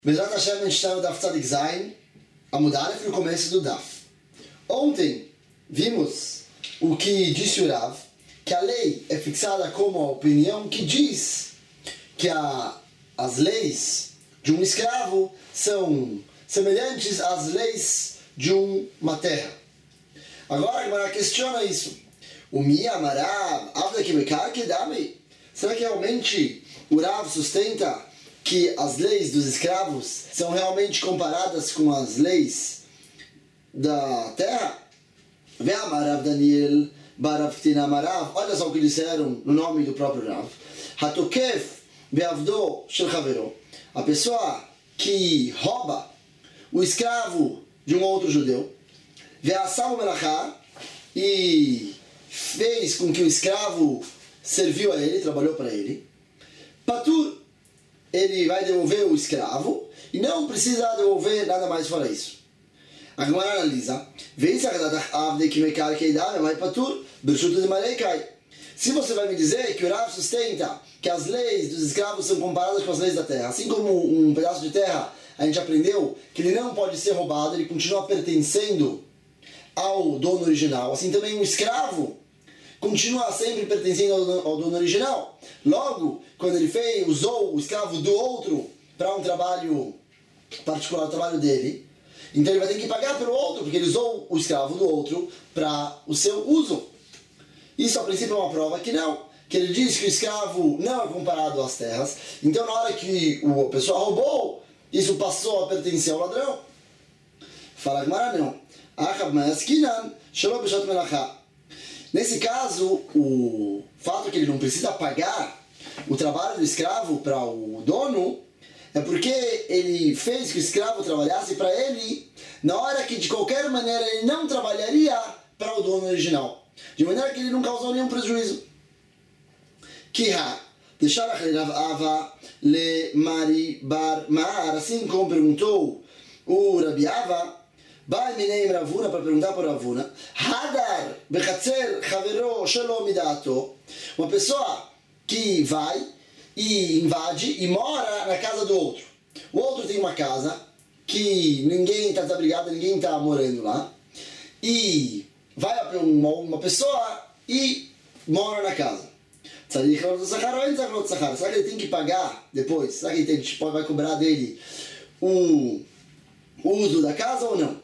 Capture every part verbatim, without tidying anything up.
Bezrat Hashem, a gente está no Daf Tzadik Zayin, a Mudaref, no começo do Daf. Ontem vimos o que disse o Rav, que a lei é fixada como a opinião que diz que a, as leis de um escravo são semelhantes às leis de uma terra. Agora a Gemara questiona isso. O Mi Amarav, Avda Kibekar Kedami. Será que realmente o Rav sustenta que as leis dos escravos são realmente comparadas com as leis da terra? Ve'amarav Daniel Barav Ktina Amarav. Olha só o que disseram no nome do próprio Rav. Hatokef ve'avdo shel chavero. A pessoa que rouba o escravo de um outro judeu, ve'asam melachá, e fez com que o escravo serviu a ele, trabalhou para ele, patur, ele vai devolver o escravo e não precisa devolver nada mais fora isso. A Gemara analisa, se você vai me dizer que o Rav sustenta que as leis dos escravos são comparadas com as leis da terra, assim como um pedaço de terra, a gente aprendeu que ele não pode ser roubado, ele continua pertencendo ao dono original, assim também um escravo continua sempre pertencendo ao dono, ao dono original. Logo, quando ele fez, usou o escravo do outro para um trabalho particular, o trabalho dele, então ele vai ter que pagar pelo outro, porque ele usou o escravo do outro para o seu uso. Isso, a princípio, é uma prova que não, que ele diz que o escravo não é comparado às terras, então na hora que a pessoa roubou, isso passou a pertencer ao ladrão. Fala Gemara, não. Nesse caso, o fato que ele não precisa pagar o trabalho do escravo para o dono é porque ele fez que o escravo trabalhasse para ele na hora que de qualquer maneira ele não trabalharia para o dono original, de maneira que ele não causou nenhum prejuízo. Kiha, deixar a Ava le Mari Bar Mar, assim como perguntou o Rabi Ava, Vai Minei Ravuna para perguntar para Ravuna, Hadar bechatzer chavero shelo midato, uma pessoa que vai e invade e mora na casa do outro. O outro tem uma casa que ninguém está desabrigado, ninguém está morando lá, e vai uma, uma pessoa e mora na casa. Será que ele tem que pagar depois? Será que ele tem, vai cobrar dele o uso da casa ou não?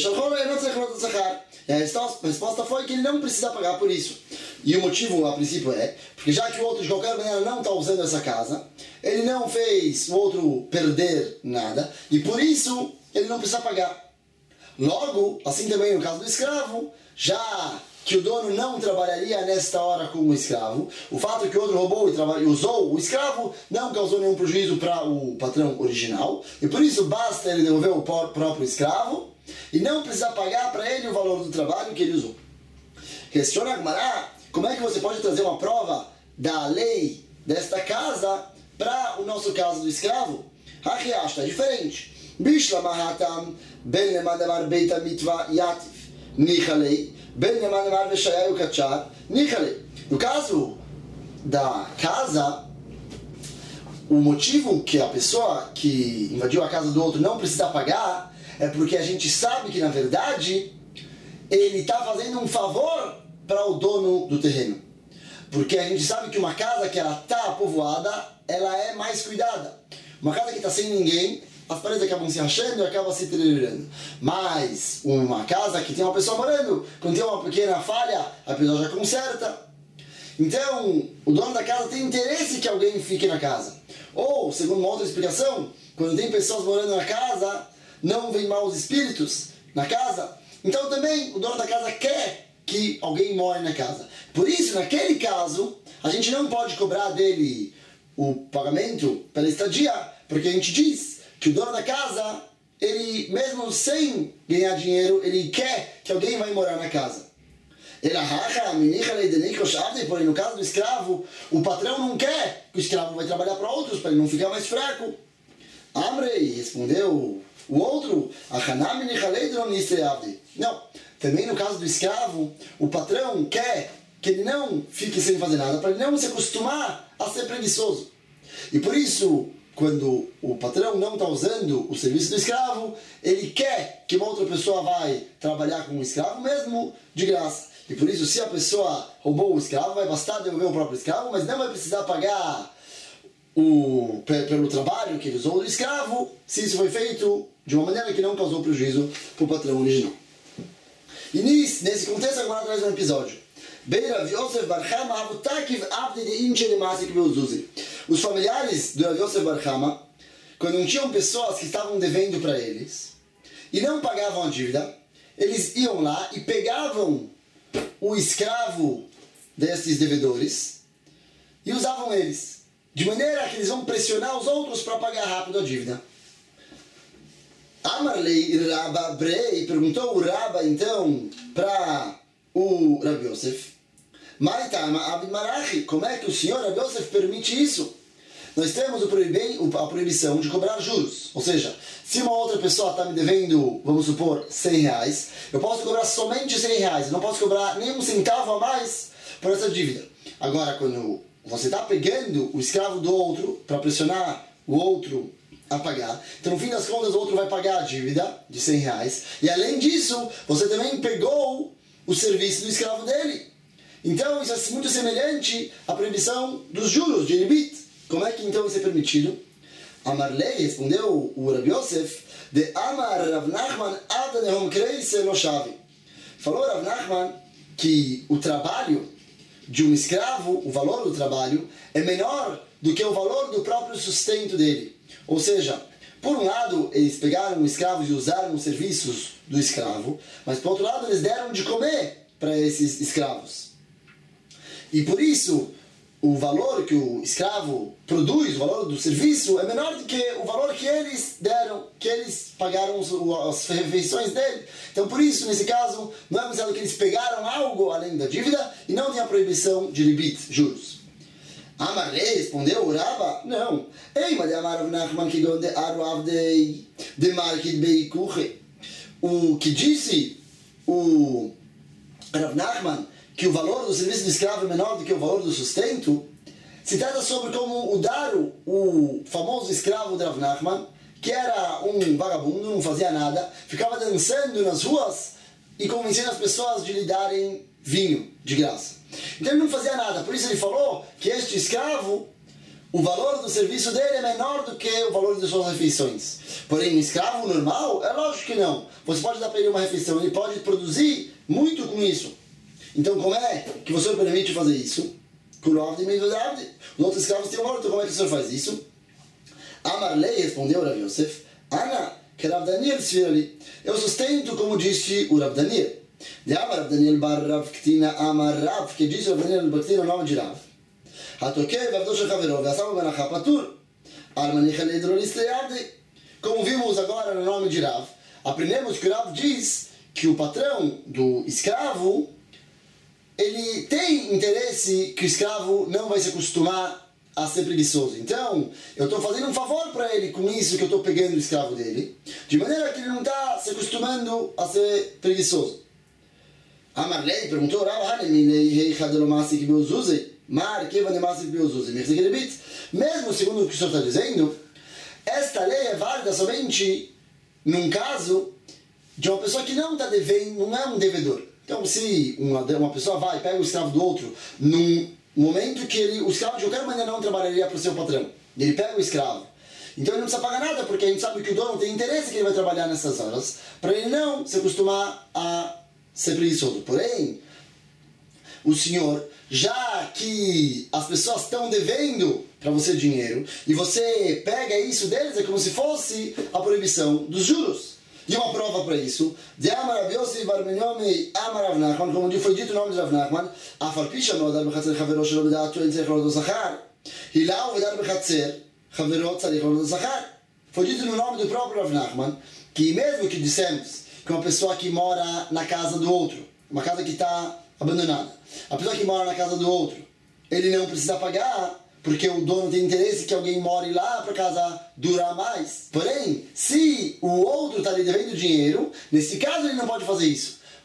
A resposta foi que ele não precisa pagar por isso. E o motivo, a princípio, é porque já que o outro de qualquer maneira não está usando essa casa, ele não fez o outro perder nada, e por isso ele não precisa pagar. Logo, assim também no caso do escravo, já que o dono não trabalharia nesta hora com o escravo, o fato que o outro roubou e usou o escravo não causou nenhum prejuízo para o patrão original, e por isso basta ele devolver o próprio escravo e não precisa pagar para ele o valor do trabalho que ele usou. Questiona a Gemara, como é que você pode trazer uma prova da lei desta casa para o nosso caso do escravo? Hachiash, está diferente. Bishla mahatam ben lemadamar beita mitva yatif nichalei ben lemadamar veshayayu kachar nichalei. No caso da casa, o motivo que a pessoa que invadiu a casa do outro não precisa pagar é porque a gente sabe que, na verdade, ele está fazendo um favor para o dono do terreno. Porque a gente sabe que uma casa que ela está povoada, ela é mais cuidada. Uma casa que está sem ninguém, as paredes acabam se rachando e acabam se deteriorando. Mas uma casa que tem uma pessoa morando, quando tem uma pequena falha, a pessoa já conserta. Então, o dono da casa tem interesse que alguém fique na casa. Ou, segundo uma outra explicação, quando tem pessoas morando na casa, não vem maus espíritos na casa, então também o dono da casa quer que alguém more na casa. Por isso, naquele caso, a gente não pode cobrar dele o pagamento pela estadia, porque a gente diz que o dono da casa, ele mesmo sem ganhar dinheiro, ele quer que alguém vai morar na casa. Porém, no caso do escravo, o patrão não quer que o escravo vai trabalhar para outros, para ele não ficar mais fraco. Amrei, respondeu o outro, não, também no caso do escravo, o patrão quer que ele não fique sem fazer nada, para ele não se acostumar a ser preguiçoso. E por isso, quando o patrão não está usando o serviço do escravo, ele quer que uma outra pessoa vai trabalhar com o escravo mesmo de graça. E por isso, se a pessoa roubou o escravo, vai bastar devolver o próprio escravo, mas não vai precisar pagar o, pelo trabalho que ele usou do escravo, se isso foi feito de uma maneira que não causou prejuízo para o patrão original. E nesse, nesse contexto, agora traz um episódio. Os familiares do Rav Yosef Bar Chama, quando tinham pessoas que estavam devendo para eles e não pagavam a dívida, eles iam lá e pegavam o escravo desses devedores e usavam eles, de maneira que eles vão pressionar os outros para pagar rápido a dívida. Amarlei Rabba Brei perguntou o Rabba então para o Rav Yosef: Maitama Abid Marachi, como é que o senhor Rav Yosef permite isso? Nós temos a proibição de cobrar juros, ou seja, se uma outra pessoa está me devendo, vamos supor, cem reais, eu posso cobrar somente cem reais, eu não posso cobrar nem um centavo a mais por essa dívida. Agora, quando você está pegando o escravo do outro para pressionar o outro a pagar, então no fim das contas o outro vai pagar a dívida de cem reais, e além disso, você também pegou o serviço do escravo dele. Então isso é muito semelhante à proibição dos juros, de ribit. Como é que então isso é permitido? Amarlei, respondeu o Rav Yosef, de Amar Rav Nachman Adanehom Kreise lo Shavi. Falou Rav Nachman que o trabalho de um escravo, o valor do trabalho, é menor do que o valor do próprio sustento dele. Ou seja, por um lado, eles pegaram o escravo e usaram os serviços do escravo, mas por outro lado, eles deram de comer para esses escravos. E por isso, o valor que o escravo produz, o valor do serviço, é menor do que o valor que eles deram, que eles pagaram as refeições dele. Então, por isso, nesse caso, não é considerado que eles pegaram algo além da dívida e não tem a proibição de ribit, juros. Amarlei, respondeu o Rabba, não. Ei, mas Amar Rav Nachman que donde aru avdei de markit beikuche. O que disse o Rav Nachman que o valor do serviço do escravo é menor do que o valor do sustento, se trata sobre como o Daru, o famoso escravo de Rav Nachman, que era um vagabundo, não fazia nada, ficava dançando nas ruas e convencendo as pessoas de lhe darem vinho de graça. Então ele não fazia nada, por isso ele falou que este escravo, o valor do serviço dele é menor do que o valor das suas refeições. Porém, um escravo normal, é lógico que não. Você pode dar para ele uma refeição, ele pode produzir muito com isso. Então, como é que você permite fazer isso? Os outros escravos têm um valor, então como é que o senhor faz isso? Amarlei, respondeu Rav Yosef, Ana, que Rav Daniel Sfirali. Eu sustento como disse o Rav Daniel. De Amar Rav Daniel bar Rav Ktina Amar Rav, que disse o Rav Daniel bar Ktina o nome de Rav. Hatokei vavdo shechaverov, ve'asam benacha patur, almanicha leidrolis leyavdi. Como vimos agora no nome de Rav, aprendemos que o Rav diz que o patrão do escravo ele tem interesse que o escravo não vai se acostumar a ser preguiçoso. Então, eu estou fazendo um favor para ele com isso que eu estou pegando o escravo dele, de maneira que ele não está se acostumando a ser preguiçoso. Amarlei perguntou, mesmo segundo o que o senhor está dizendo, esta lei é válida somente num caso de uma pessoa que não está devendo, não é um devedor. Então, se uma, uma pessoa vai e pega o escravo do outro, num momento que ele, o escravo de qualquer maneira não trabalharia para o seu patrão, ele pega o escravo, então ele não precisa pagar nada, porque a gente sabe que o dono tem interesse que ele vai trabalhar nessas horas, para ele não se acostumar a ser preguiçoso. Porém, o senhor, já que as pessoas estão devendo para você dinheiro, e você pega isso deles, é como se fosse a proibição dos juros. E uma prova para isso, de Amar Rav Yosef bar Menyomi Amar Rav Nachman, como foi dito o nome de Rav Nachman, Afal Pisha Meodar Bechatzer Chavero Shelo B'Da'ato El Tzarich Lo Zachar, Hilau Vedar Bechatzer Chavero Tzarich Lo Zachar. Foi dito no nome do próprio Rav Nachman, que mesmo que dissemos que uma pessoa que mora na casa do outro, uma casa que está abandonada, a pessoa que mora na casa do outro, ele não precisa pagar, porque o dono tem interesse que alguém more lá para a casa durar mais. Porém, se o outro está lhe devendo dinheiro, nesse caso ele não pode fazer isso,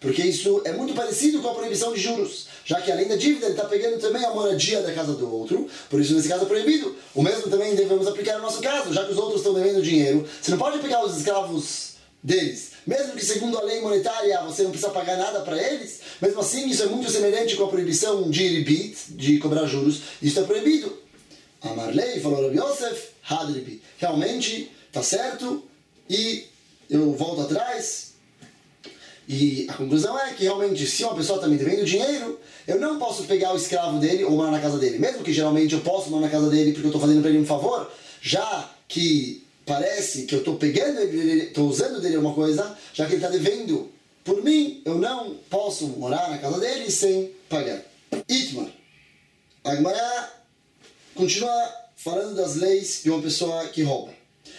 Porque isso é muito parecido com a proibição de juros, já que além da dívida ele está pegando também a moradia da casa do outro, por isso nesse caso é proibido. O mesmo também devemos aplicar no nosso caso, já que os outros estão devendo dinheiro, você não pode pegar os escravos deles, mesmo que segundo a lei monetária você não precisa pagar nada para eles, mesmo assim isso é muito semelhante com a proibição de ribit, de cobrar juros, isso é proibido. Amarlei falou Rabi Yosef, hadribi, realmente está certo, e eu volto atrás. E a conclusão é que realmente, se uma pessoa está me devendo dinheiro, eu não posso pegar o escravo dele ou morar na casa dele. Mesmo que geralmente eu posso morar na casa dele porque eu estou fazendo para ele um favor, já que parece que eu estou pegando ele, estou usando dele alguma coisa, já que ele está devendo por mim, eu não posso morar na casa dele sem pagar. Itmar. A Gemara continua falando das leis de uma pessoa que rouba.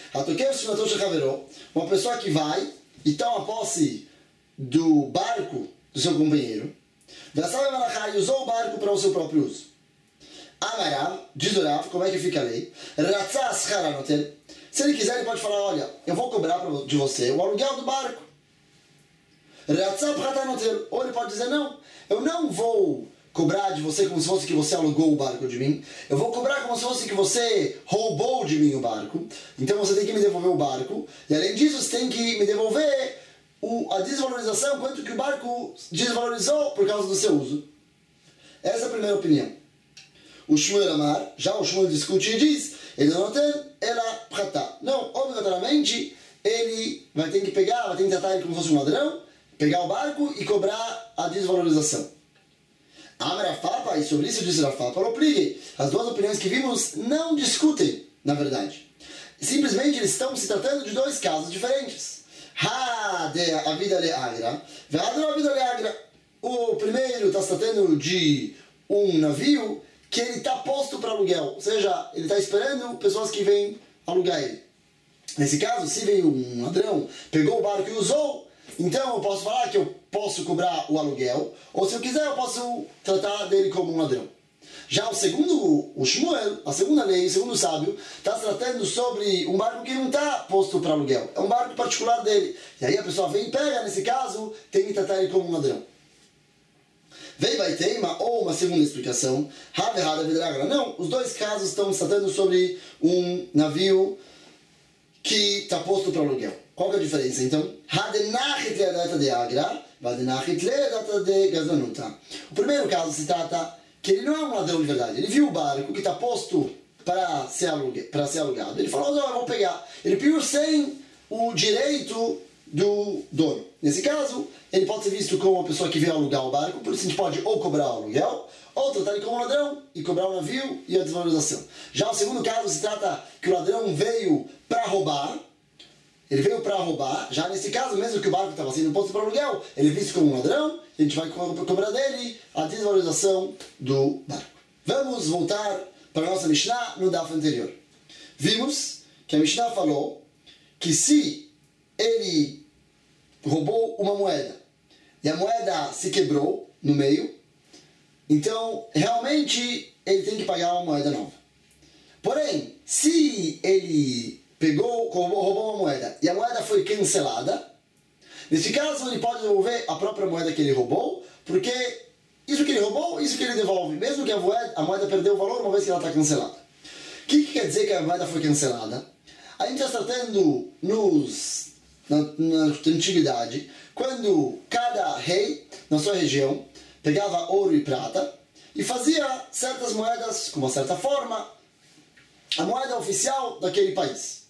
Uma pessoa que vai e toma posse do barco do seu companheiro, e usou o barco para o seu próprio uso. Amarav, diz o Rav, como é que fica a lei? Se ele quiser, ele pode falar, olha, eu vou cobrar de você o aluguel do barco. Ou ele pode dizer, não, eu não vou cobrar de você como se fosse que você alugou o barco de mim, eu vou cobrar como se fosse que você roubou de mim o barco, então você tem que me devolver o barco, e além disso você tem que me devolver O, a desvalorização, quanto que o barco desvalorizou por causa do seu uso. Essa é a primeira opinião. O Shmuel Amar, já o Shmuel discute e diz, ele não tem, ela prata. Não, obrigatoriamente, ele vai ter que pegar, vai ter que tratar ele como se fosse um ladrão, pegar o barco e cobrar a desvalorização. Amar Rafapa, e sobre isso disse Rafapa, obrigue. As duas opiniões que vimos não discutem, na verdade. Simplesmente eles estão se tratando de dois casos diferentes. Ha de a vida leagra, a vida leagra. O primeiro está se tratando de um navio que ele está posto para aluguel, ou seja, ele está esperando pessoas que vêm alugar ele. Nesse caso, se veio um ladrão, pegou o barco e usou, então eu posso falar que eu posso cobrar o aluguel, ou se eu quiser eu posso tratar dele como um ladrão. Já o segundo, o Shmuel, a segunda lei, o segundo sábio, está se tratando sobre um barco que não está posto para aluguel. É um barco particular dele. E aí a pessoa vem e pega, nesse caso, tem que tratar ele como um ladrão. Vem vai ter uma, ou uma segunda explicação. Não, os dois casos estão se tratando sobre um navio que está posto para aluguel. Qual que é a diferença, então? O primeiro caso se trata que ele não é um ladrão de verdade. Ele viu o barco que está posto para ser, alugue, para ser alugado. Ele falou, não, eu vou pegar. Ele pegou sem o direito do dono. Nesse caso, ele pode ser visto como uma pessoa que veio alugar o barco, por isso a gente pode ou cobrar o aluguel, ou tratar ele como um ladrão e cobrar o navio e a desvalorização. Já o segundo caso se trata que o ladrão veio para roubar. Ele veio para roubar, já nesse caso, mesmo que o barco estava sendo posto para aluguel, ele é visto como um ladrão, e a gente vai cobrar dele a desvalorização do barco. Vamos voltar para a nossa Mishnah no daf anterior. Vimos que a Mishnah falou que se ele roubou uma moeda, e a moeda se quebrou no meio, então realmente ele tem que pagar uma moeda nova. Porém, se ele pegou, roubou uma moeda e a moeda foi cancelada, nesse caso ele pode devolver a própria moeda que ele roubou, porque isso que ele roubou, isso que ele devolve, mesmo que a moeda, a moeda perdeu o valor uma vez que ela está cancelada. O que, que quer dizer que a moeda foi cancelada? A gente está tratando nos, na, na antiguidade, quando cada rei na sua região pegava ouro e prata e fazia certas moedas com uma certa forma, a moeda oficial daquele país.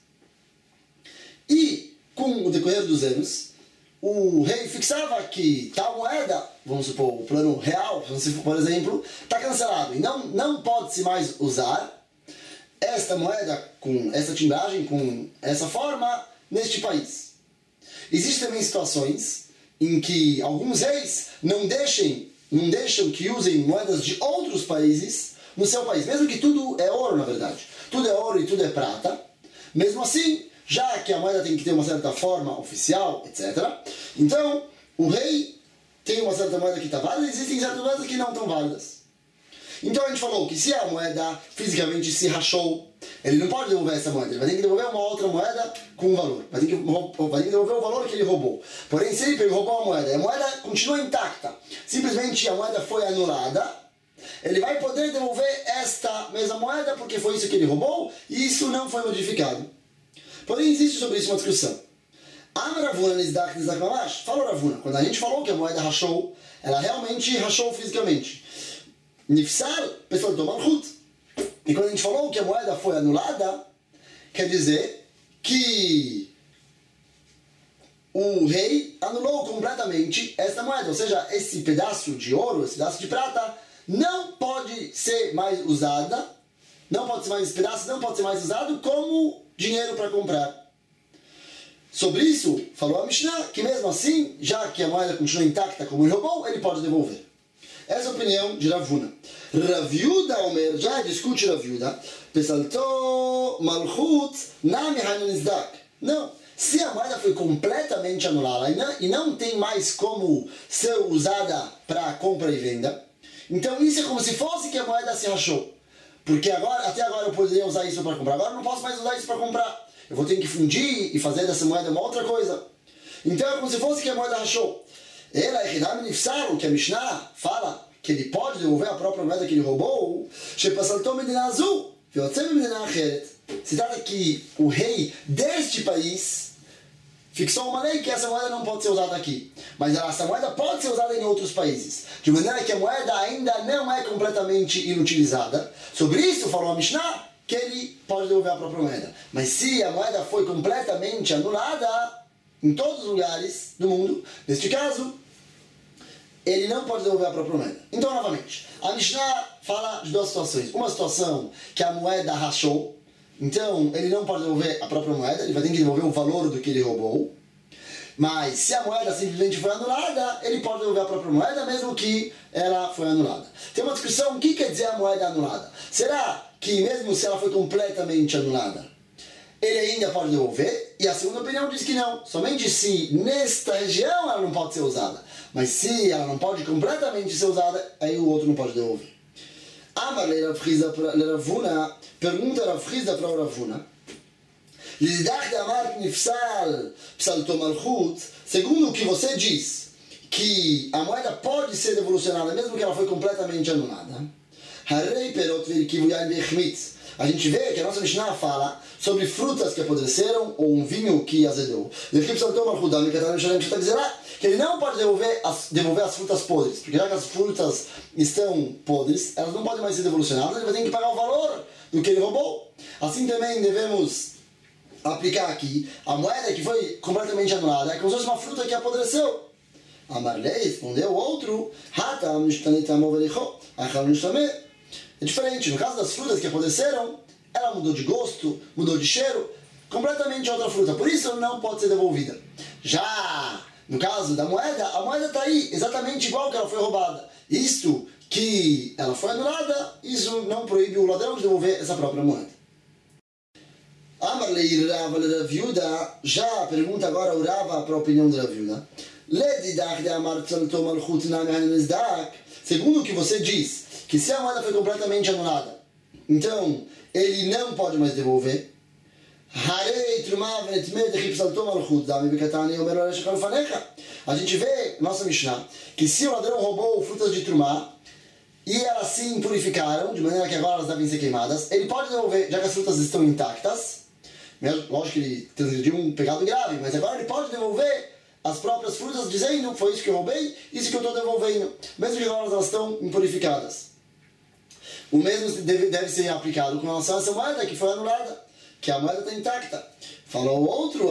E, com o decorrer dos anos, o rei fixava que tal moeda, vamos supor, o plano real, por exemplo, está cancelado e não, não pode-se mais usar esta moeda com essa timbragem, com essa forma, neste país. Existem também situações em que alguns reis não deixem, não deixam que usem moedas de outros países no seu país, mesmo que tudo é ouro, na verdade. Tudo é ouro e tudo é prata. Mesmo assim, já que a moeda tem que ter uma certa forma oficial, etcétera. Então, o rei tem uma certa moeda que está válida, existem certas moedas que não estão válidas. Então a gente falou que se a moeda fisicamente se rachou, ele não pode devolver essa moeda, ele vai ter que devolver uma outra moeda com um valor, vai ter que, vai ter que devolver o valor que ele roubou. Porém, se ele roubou a moeda e a moeda continua intacta, simplesmente a moeda foi anulada, ele vai poder devolver esta mesma moeda porque foi isso que ele roubou e isso não foi modificado. Porém, existe sobre isso uma discussão. Amar Ravuna Nizdak Nizdak Mamash. Fala Ravuna, quando a gente falou que a moeda rachou, ela realmente rachou fisicamente. Nifsar, pessoal do Malchut. E quando a gente falou que a moeda foi anulada, quer dizer que o rei anulou completamente esta moeda. Ou seja, esse pedaço de ouro, esse pedaço de prata, não pode ser mais usada, não pode ser mais, esse pedaço não pode ser mais usado como dinheiro para comprar. Sobre isso, falou a Mishnah, que mesmo assim, já que a moeda continua intacta como ele roubou, ele pode devolver. Essa é a opinião de Rav Huna. Rav Yehuda Omer, já discute Rav Yehuda, Pesalto Malchut Nami Hananizdak. Não, se a moeda foi completamente anulada e não, e não tem mais como ser usada para compra e venda, então isso é como se fosse que a moeda se rachou. Porque agora, até agora eu poderia usar isso para comprar, agora eu não posso mais usar isso para comprar. Eu vou ter que fundir e fazer dessa moeda uma outra coisa. Então é como se fosse que a moeda rachou. Ela é o que a Mishnah fala que ele pode devolver a própria moeda que ele roubou. Se trata que o rei deste país fixou uma lei que essa moeda não pode ser usada aqui. Mas essa moeda pode ser usada em outros países. De maneira que a moeda ainda não é completamente inutilizada. Sobre isso falou a Mishnah que ele pode devolver a própria moeda. Mas se a moeda foi completamente anulada em todos os lugares do mundo, neste caso, ele não pode devolver a própria moeda. Então, novamente, a Mishnah fala de duas situações. Uma situação que a moeda rachou, então ele não pode devolver a própria moeda, ele vai ter que devolver o valor do que ele roubou. Mas se a moeda simplesmente foi anulada, ele pode devolver a própria moeda, mesmo que ela foi anulada. Tem uma discussão, o que quer dizer a moeda anulada? Será que mesmo se ela foi completamente anulada, ele ainda pode devolver? E a segunda opinião diz que não. Somente se nesta região ela não pode ser usada. Mas se ela não pode completamente ser usada, aí o outro não pode devolver. Amar Ravuna, pergunta Ravuna para Ravuna. Segundo o que você diz, que a moeda pode ser devolucionada mesmo que ela foi completamente anulada. A gente vê que a nossa Mishnah fala sobre frutas que apodreceram ou um vinho que azedou. Que ele não pode devolver as, devolver as frutas podres, porque já que as frutas estão podres, elas não podem mais ser devolucionadas, ele vai ter que pagar o valor do que ele roubou. Assim também devemos aplicar aqui a moeda que foi completamente anulada, é como se fosse uma fruta que apodreceu. Amarlei respondeu outro, é diferente, no caso das frutas que apodreceram, ela mudou de gosto, mudou de cheiro, completamente outra fruta, por isso não pode ser devolvida. Já no caso da moeda, a moeda está aí, exatamente igual que ela foi roubada. Isto que ela foi anulada, isso não proíbe o ladrão de devolver essa própria moeda. Amarlei Rava Rav Yehuda, já pergunta agora o Rava para a opinião de Rav Yehuda. Segundo o que você diz, que se a moeda foi completamente anulada, então ele não pode mais devolver. A gente vê, nossa Mishnah, que se o ladrão roubou frutas de Trumá e elas se impurificaram, de maneira que agora elas devem ser queimadas, ele pode devolver, já que as frutas estão intactas. Lógico que ele transgrediu um pecado grave, mas agora ele pode devolver as próprias frutas dizendo, foi isso que eu roubei, isso que eu estou devolvendo, mesmo que agora elas estão impurificadas. O mesmo deve, deve ser aplicado com relação a essa moeda que foi anulada, que a moeda está intacta. Falou o outro,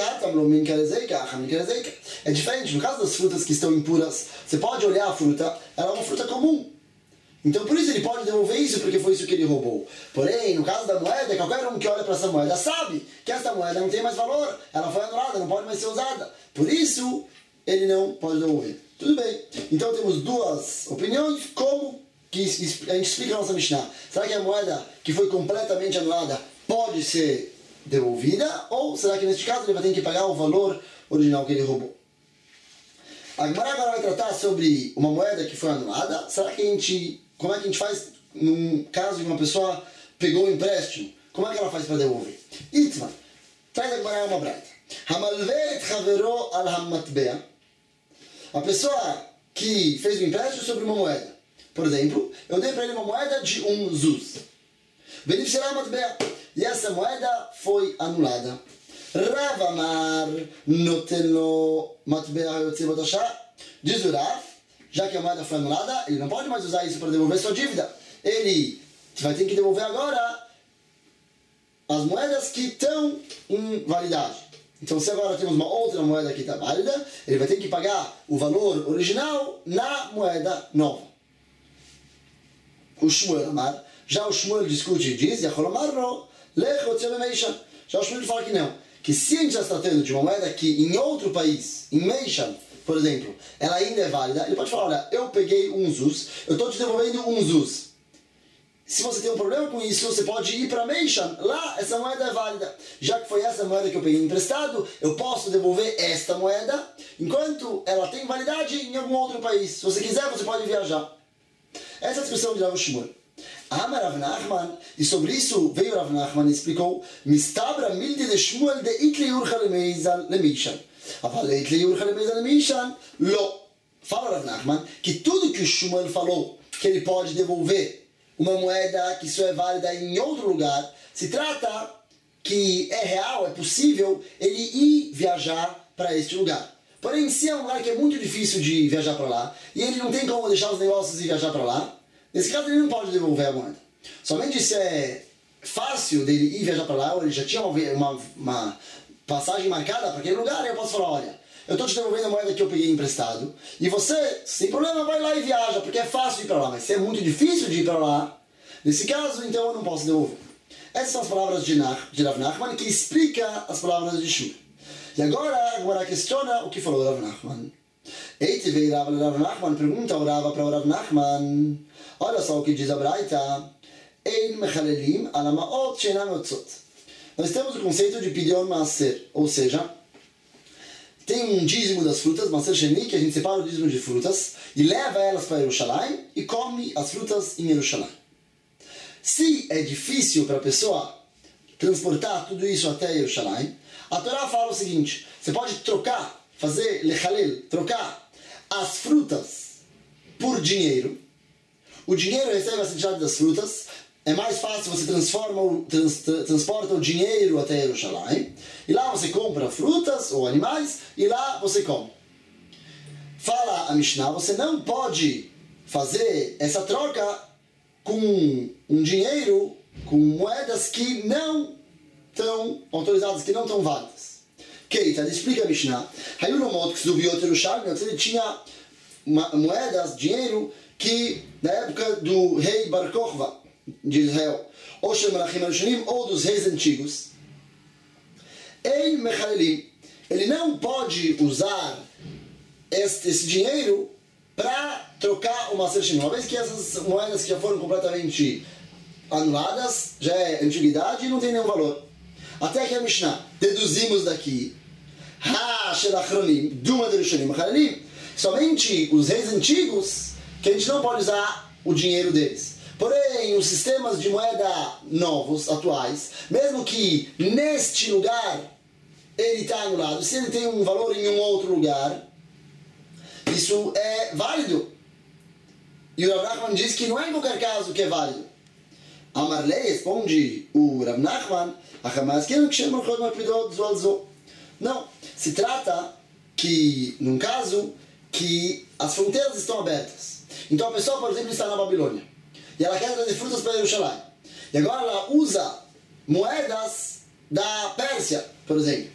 é diferente, no caso das frutas que estão impuras, você pode olhar a fruta, ela é uma fruta comum. Então por isso ele pode devolver isso, porque foi isso que ele roubou. Porém, no caso da moeda, qualquer um que olha para essa moeda sabe que essa moeda não tem mais valor, ela foi anulada, não pode mais ser usada. Por isso, ele não pode devolver. Tudo bem. Então temos duas opiniões, como que a gente explica a nossa Mishnah. Será que a moeda que foi completamente anulada pode ser devolvida? Ou será que neste caso ele vai ter que pagar o valor original que ele roubou? A Gemara agora vai tratar sobre uma moeda que foi anulada. Será que a gente... Como é que a gente faz num caso de uma pessoa pegou um empréstimo? como é que ela faz para devolver? Itman, traz agora uma braita. Hamalvet Havero al Hamatbea. A pessoa que fez um empréstimo sobre uma moeda. Por exemplo, eu dei para ele uma moeda de um zuz. Beneficiará Matbea. E essa moeda foi anulada. Rav Amar Notelo Matbea Yotzebotashá. Diz o Rav, já que a moeda foi anulada, ele não pode mais usar isso para devolver sua dívida. Ele vai ter que devolver agora as moedas que estão em validade. Então, se agora temos uma outra moeda que está válida, ele vai ter que pagar o valor original na moeda nova. O Shmuel Amar, já o Shmuel discute e diz, já o Shmuel fala que não, que se a gente está tratando de uma moeda que em outro país, em Meishan, por exemplo, ela ainda é válida, ele pode falar, olha, eu peguei um zuz, eu estou te devolvendo um zuz. Se você tem um problema com isso, você pode ir para Meishan, lá essa moeda é válida. Já que foi essa moeda que eu peguei emprestado, eu posso devolver esta moeda, enquanto ela tem validade em algum outro país. Se você quiser, você pode viajar. Essa é a expressão de Rav Shmuel. Amar Rav Nachman, e sobre isso veio Rav Nachman e explicou, Mistabra milde de Shmuel de itle yurcha lemeishan. Aval itle yurcha lemeishan, lo. Fala Rav Nachman que tudo que o Shmuel falou, que ele pode devolver uma moeda que só é válida em outro lugar, se trata que é real, é possível ele ir viajar para este lugar. Porém, se é um lugar que é muito difícil de viajar para lá, e ele não tem como deixar os negócios e viajar para lá, nesse caso ele não pode devolver a moeda. Somente se é fácil dele ir viajar para lá, ou ele já tinha uma, uma, uma passagem marcada para aquele lugar, eu posso falar, olha, eu estou te devolvendo a moeda que eu peguei emprestado, e você, sem problema, vai lá e viaja, porque é fácil ir para lá, mas se é muito difícil de ir para lá, nesse caso, então eu não posso devolver. Essas são as palavras de, Nach, de Rav Nachman, que explica as palavras de Shmuel. E agora, agora questiona o que falou Rav Nachman. Eite veio Rav Nachman, pergunta ao Rav para o Rav Nachman, olha só o que diz a Braita, Ein mechalelim alamaot sheinam yotzot. Nós temos o conceito de pidyon maaser, ou seja, tem um dízimo das frutas, Maaser Sheni, que a gente separa o dízimo de frutas e leva elas para Yerushalayim e come as frutas em Yerushalayim. Se é difícil para a pessoa transportar tudo isso até Yerushalayim, a Torá fala o seguinte, você pode trocar, fazer lechalel, trocar as frutas por dinheiro. O dinheiro recebe a quantidade das frutas, é mais fácil, você transforma o, trans, transporta o dinheiro até Yerushalayim, e lá você compra frutas ou animais, e lá você come. Fala a Mishnah, você não pode fazer essa troca com um dinheiro, com moedas que não estão autorizadas, que não estão válidas. Keita, ele explica a Mishnah, Hayu no modo que subiu o Yerushalayim, ele tinha moedas, dinheiro, que na época do rei Bar Kokhba, de Israel, ou ou dos reis antigos, Ein mechalelim, ele não pode usar este, esse dinheiro para trocar o Maaser Sheni. Uma vez que essas moedas que já foram completamente anuladas, já é antiguidade e não tem nenhum valor. Até que a Mishnah, deduzimos daqui, Ha Shelachronim, Duma Derushanim Mechalelim, somente os reis antigos, que a gente não pode usar o dinheiro deles. Porém, os sistemas de moeda novos, atuais, mesmo que neste lugar ele está anulado, se ele tem um valor em um outro lugar, isso é válido. E o Rav Nachman diz que não é em qualquer caso que é válido. Amarlei responde o Rav Nachman, não, se trata que, num caso, que as fronteiras estão abertas. Então a pessoa, por exemplo, está na Babilônia e ela quer trazer frutas para Yerushalayim. E agora ela usa moedas da Pérsia, por exemplo.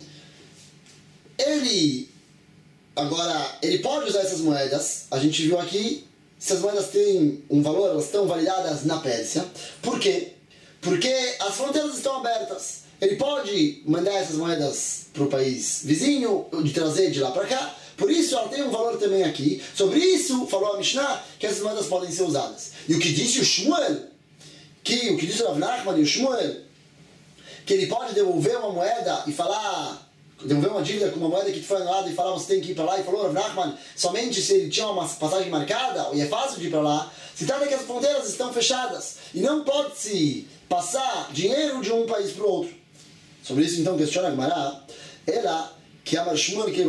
Ele, agora, ele pode usar essas moedas. A gente viu aqui, se as moedas têm um valor, elas estão validadas na Pérsia. Por quê? Porque as fronteiras estão abertas. Ele pode mandar essas moedas para o país vizinho, de trazer de lá para cá. Por isso ela tem um valor também aqui. Sobre isso falou a Mishnah que essas moedas podem ser usadas. E o que disse o Shmuel, que o que disse o Rav Nachman e o Shmuel, que ele pode devolver uma moeda e falar, devolver uma dívida com uma moeda que foi anulada e falar você tem que ir para lá, e falou Rav Nachman somente se ele tinha uma passagem marcada e é fácil de ir para lá. Se trata que as fronteiras estão fechadas e não pode se passar dinheiro de um país para o outro. Sobre isso, então, questiona a Gemara, ela, que a Shmuel, que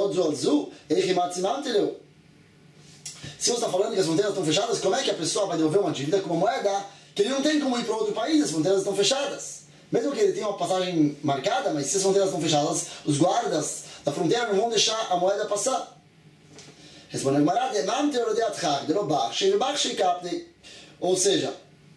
se você está falando que as fronteiras estão fechadas, como é que a pessoa vai devolver uma dívida com uma moeda que ele não tem como ir para outro país, as fronteiras estão fechadas? Mesmo que ele tenha uma passagem marcada, mas se as fronteiras estão fechadas, os guardas da fronteira não vão deixar a moeda passar. Responde a Gemara, ou seja,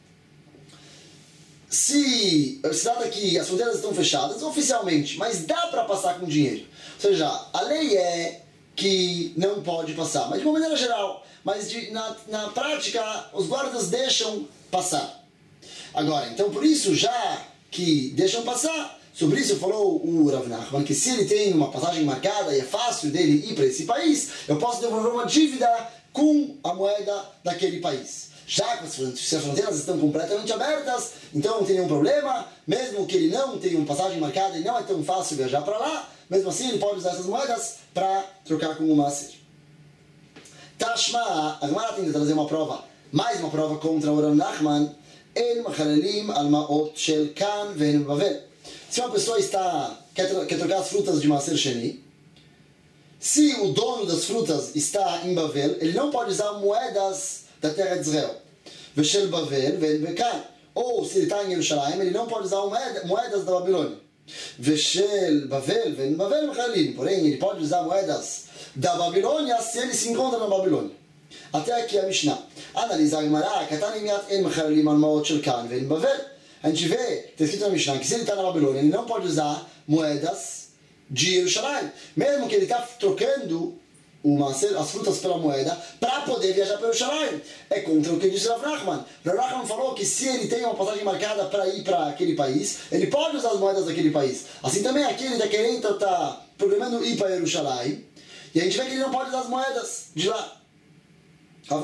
se se trata que as fronteiras estão fechadas oficialmente, mas dá para passar com dinheiro. Ou seja, a lei é que não pode passar, mas de uma maneira geral. Mas de, na, na prática, os guardas deixam passar. Agora, então por isso, já que deixam passar, sobre isso falou o Rav Nachman, que se ele tem uma passagem marcada e é fácil dele ir para esse país, eu posso devolver uma dívida com a moeda daquele país. Já que se as fronteiras estão completamente abertas, então não tem nenhum problema, mesmo que ele não tenha uma passagem marcada e não é tão fácil viajar para lá, mesmo assim ele pode usar essas moedas para trocar com o Maser. Tashma, a Gemara tem que trazer uma prova, mais uma prova contra o Rav Nachman, El Machalelim al Maot Shel Kan Ve'en Bavel. Se uma pessoa está, quer, quer trocar as frutas de Maser Sheni, se o dono das frutas está em Bavel, ele não pode usar moedas da terra de Israel. Veshel Bavel Ve'en Bekan. Ou se ele está em Jerusalém, ele não pode usar moeda, moedas da Babilônia. Veshel Bavel Ve'en Bavel Machalelim. Porém, ele pode usar moedas da Babilônia se ele se encontra na Babilônia. Até aqui a Mishnah. Analisa a Gemara, Katanimiat El Machalelim al Maot Shel Kan Ve'en Bavel. A gente vê, está escrito na Mishnah, que se ele está na Babilônia, ele não pode usar moedas de Jerusalém. Mesmo que ele está trocando o maser, as frutas pela moeda, para poder viajar para Jerusalém. É contra o que disse Rav Nachman. Rav Nachman falou que se ele tem uma passagem marcada para ir para aquele país, ele pode usar as moedas daquele país. Assim também aqui ele está querendo, está programando ir para Jerusalém, e a gente vê que ele não pode usar as moedas de lá. Fala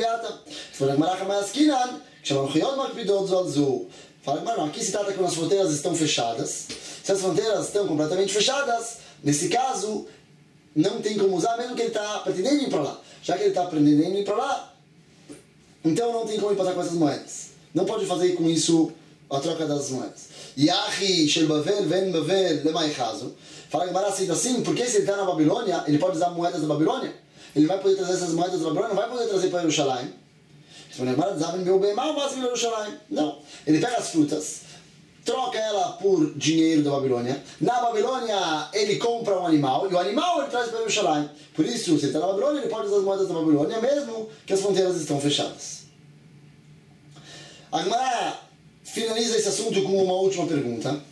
Fala, aqui se trata quando as fronteiras estão fechadas. Se as fronteiras estão completamente fechadas, nesse caso, não tem como usar, mesmo que ele está pretendendo ir para lá. Já que ele está pretendendo ir para lá, então não tem como ir passar com essas moedas. Não pode fazer com isso a troca das moedas. Yahi shel Bavel ven Bavel lemai chazo. Fala que assim, assim, porque se ele está na Babilônia, ele pode usar moedas da Babilônia? Ele vai poder trazer essas moedas da Babilônia, não vai poder trazer para Jerusalém. Não. Ele pega as frutas, troca ela por dinheiro da Babilônia. Na Babilônia ele compra um animal e o animal ele traz para Jerusalém. Por isso, se ele está na Babilônia, ele pode usar as moedas da Babilônia, mesmo que as fronteiras estão fechadas. A Gemara finaliza esse assunto com uma última pergunta.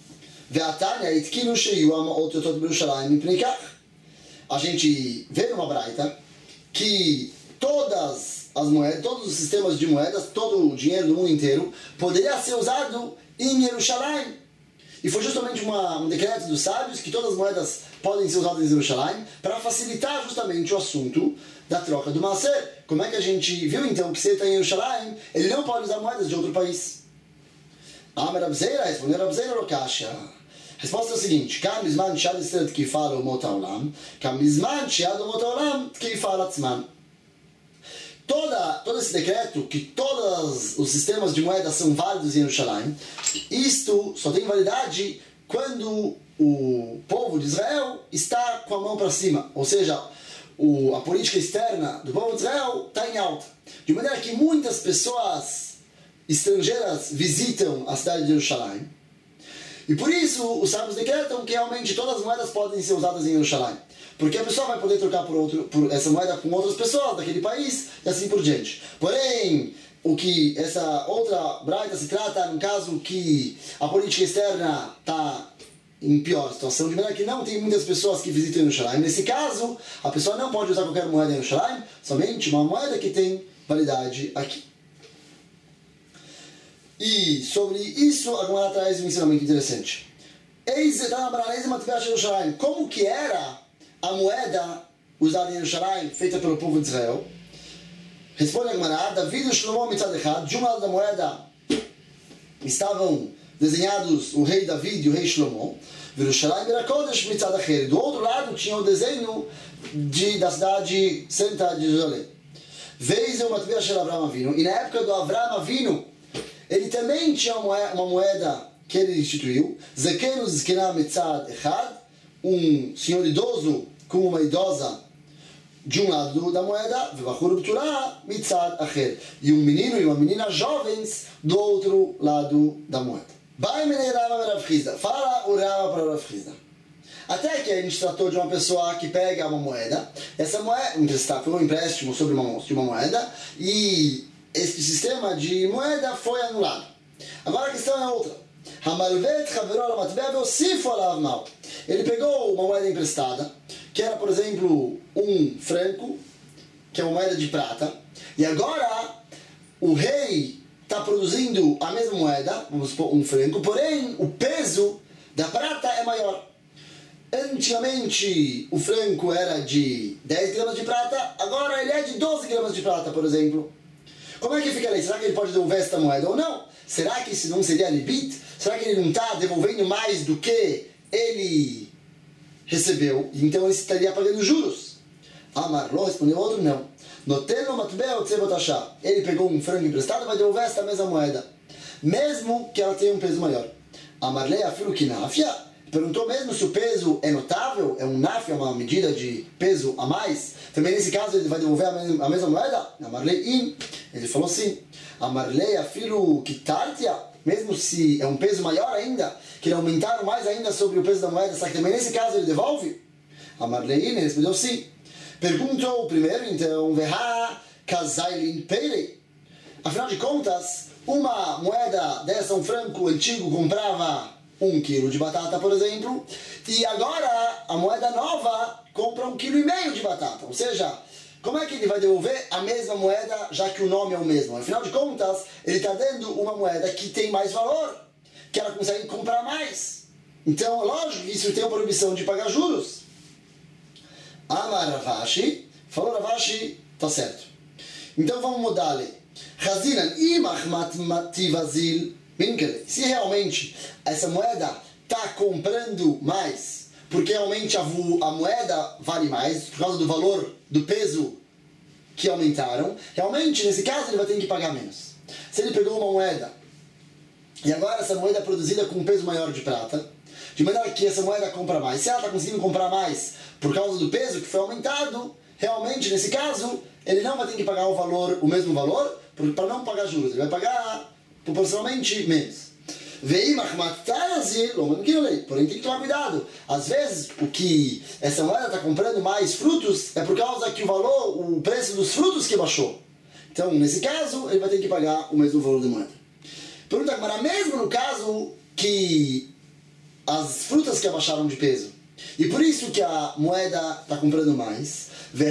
A gente vê numa braita que todas as moedas, todos os sistemas de moedas, todo o dinheiro do mundo inteiro poderia ser usado em Jerusalém. E foi justamente uma, um decreto dos sábios que todas as moedas podem ser usadas em Jerusalém para facilitar justamente o assunto da troca do Maser. Como é que a gente viu então que se ele está em Jerusalém, ele não pode usar moedas de outro país? Amar Abzeira, respondeu Abzeira Lokasha. A resposta é a seguinte: Kam mizman shad eseret tkifar umot haolam, kam mizman shad umot haolam tkifar atzman. Toda, todo esse decreto, que todos os sistemas de moeda são válidos em Jerusalém, isto só tem validade quando o povo de Israel está com a mão para cima. Ou seja, o, a política externa do povo de Israel está em alta. De maneira que muitas pessoas estrangeiras visitam a cidade de Jerusalém. E por isso os sábios decretam que realmente todas as moedas podem ser usadas em Jerusalém. Porque a pessoa vai poder trocar por, outro, por essa moeda com outras pessoas daquele país e assim por diante. Porém, o que essa outra braita se trata, no caso que a política externa está em pior situação, de maneira que não tem muitas pessoas que visitam Jerusalém. Nesse caso, a pessoa não pode usar qualquer moeda em Jerusalém, somente uma moeda que tem validade aqui. E sobre isso, a Gemara traz um ensinamento interessante. Como que era a moeda usada em Jerusalém, feita pelo povo de Israel? Responde a Gemara: David e Shlomo mitzad echad, de um lado da moeda estavam desenhados o rei David e o rei Shlomo, Jerusalém era Kodesh mitzad acher. Do outro lado tinha o desenho de, da cidade santa de Jerusalém. Veis o matbia shel Avraham Avinu. E na época do Avraham Avinu, ele também tinha uma moeda que ele instituiu, Zekenu Zkena Mitzad Echad, um senhor idoso com uma idosa de um lado da moeda, Vebachur B'Turah Mitzad Acher, e um menino e uma menina jovens do outro lado da moeda. Vai Menei Rava Rav Chizda, fala o Rava para Rav Chizda. Até que a gente tratou de uma pessoa que pega uma moeda, essa moeda, emprestar, foi um empréstimo sobre uma, de uma moeda, e esse sistema de moeda foi anulado. Agora a questão é outra. Ele pegou uma moeda emprestada, que era, por exemplo, um franco, que é uma moeda de prata, e agora o rei está produzindo a mesma moeda, vamos supor um franco, porém o peso da prata é maior. Antigamente o franco era de dez gramas de prata, agora ele é de doze gramas de prata, por exemplo. Como é que fica ali? Será que ele pode devolver esta moeda ou não? Será que isso não seria libit? Será que ele não está devolvendo mais do que ele recebeu? Então ele estaria pagando juros. Amarlo respondeu outro, não. Notelo matbeo tsebotashá. Ele pegou um frango emprestado e vai devolver esta mesma moeda, mesmo que ela tenha um peso maior. Amarlei afilo kinafia. Perguntou mesmo se o peso é notável, é um nafia, uma medida de peso a mais. Também nesse caso ele vai devolver a mesma, a mesma moeda? Amarlei in. Ele falou sim. Amarlei afilo kitartia. Mesmo se é um peso maior ainda, que ele aumentaram mais ainda sobre o peso da moeda, será que também nesse caso ele devolve? Amarlei in. Ele respondeu sim. Perguntou primeiro, então, Veha kazailin peirei. Afinal de contas, uma moeda dessa, um franco antigo, comprava um quilo de batata, por exemplo, e agora a moeda nova compra um quilo e meio de batata. Ou seja, como é que ele vai devolver a mesma moeda, já que o nome é o mesmo? Afinal de contas, ele está dando uma moeda que tem mais valor, que ela consegue comprar mais. Então, lógico que isso tem a proibição de pagar juros. Amar Ravashi, falou Ravashi, tá certo. Então vamos mudar ali. Chazinan imachmat mativazil. Se realmente essa moeda está comprando mais, porque realmente a, a moeda vale mais, por causa do valor, do peso que aumentaram, realmente nesse caso ele vai ter que pagar menos. Se ele pegou uma moeda e agora essa moeda é produzida com um peso maior de prata, de maneira que essa moeda compra mais, se ela está conseguindo comprar mais por causa do peso que foi aumentado, realmente nesse caso ele não vai ter que pagar o valor, o mesmo valor, para não pagar juros, ele vai pagar proporcionalmente menos. Porém tem que tomar cuidado. Às vezes o que essa moeda está comprando mais frutos é por causa que o valor, o preço dos frutos que baixou. Então nesse caso ele vai ter que pagar o mesmo valor da moeda. Pergunta agora, mesmo no caso que as frutas que abaixaram de peso, e por isso que a moeda está comprando mais,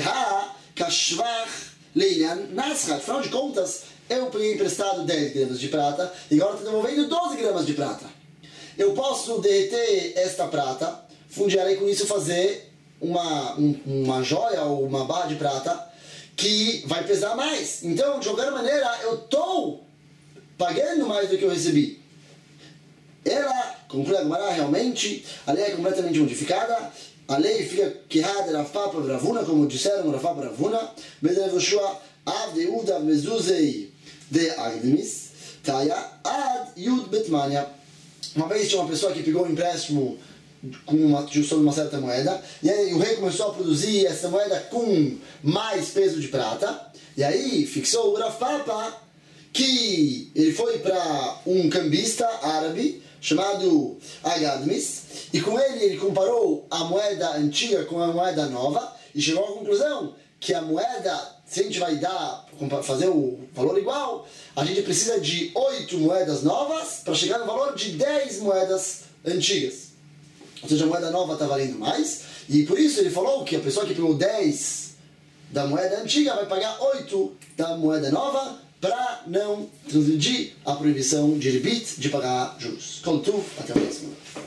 afinal de contas, eu peguei emprestado dez gramas de prata e agora estou devolvendo doze gramas de prata. Eu posso derreter esta prata, fundirei com isso fazer uma, um, uma joia ou uma barra de prata que vai pesar mais. Então, de qualquer maneira, eu estou pagando mais do que eu recebi. Ela, conclui a Gemara, realmente, a lei é completamente modificada. A lei fica Kihad Rav Papa Ravuna, como disseram Rav Papa Ravuna, Bedev Yoshua Av Yehuda Mezuzei de Agdemis, Taya Ad Yud Betmania. Uma vez tinha uma pessoa que pegou um empréstimo com uma, sobre uma certa moeda, e aí o rei começou a produzir essa moeda com mais peso de prata, e aí fixou o Rav Papa que ele foi para um cambista árabe chamado Agadmis, e com ele ele comparou a moeda antiga com a moeda nova, e chegou à conclusão que a moeda, se a gente vai dar, fazer o valor igual, a gente precisa de oito moedas novas para chegar no valor de dez moedas antigas. Ou seja, a moeda nova está valendo mais, e por isso ele falou que a pessoa que pegou dez da moeda antiga vai pagar oito da moeda nova, para não transgredir a proibição de ribit, de pagar juros. Com tudo, até a próxima.